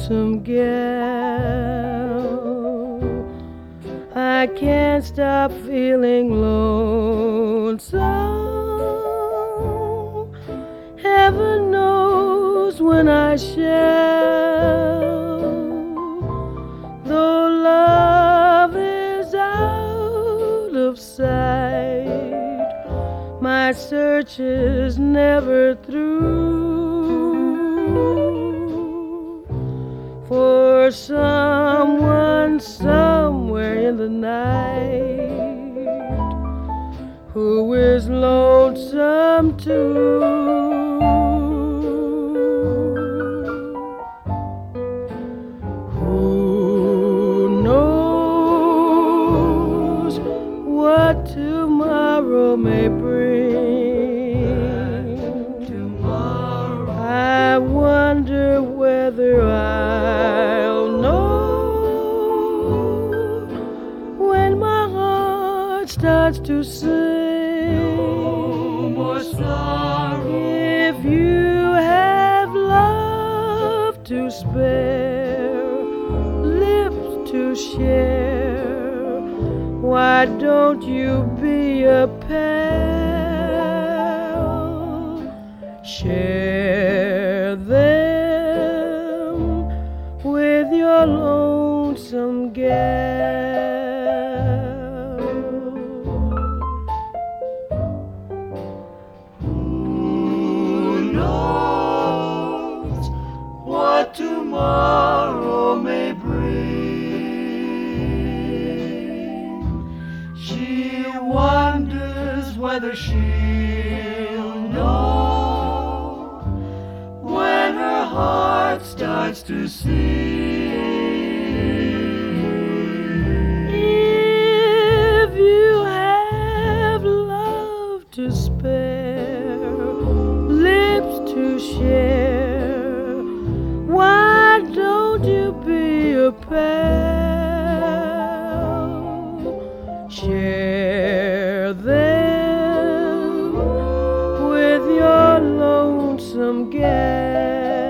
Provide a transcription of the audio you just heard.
lonesome gal. I can't stop feeling lonesome. Heaven knows when I shall. Though love is out of sight, my search is never through. For someone somewhere in the night who is lonesome too. Who knows what tomorrow may bring? Tomorrow. I wonder whether I'll know when my heart starts to sing. No more sorrow. If you have love to spare, lips to share, why don't you be a pal? Share them with your lonesome gal. Who knows what tomorrow may bring? She wonders whether she'll know when her heart starts to sing. If you have love to spare, lips to share, why don't you be a pal? Share them with your lonesome gal.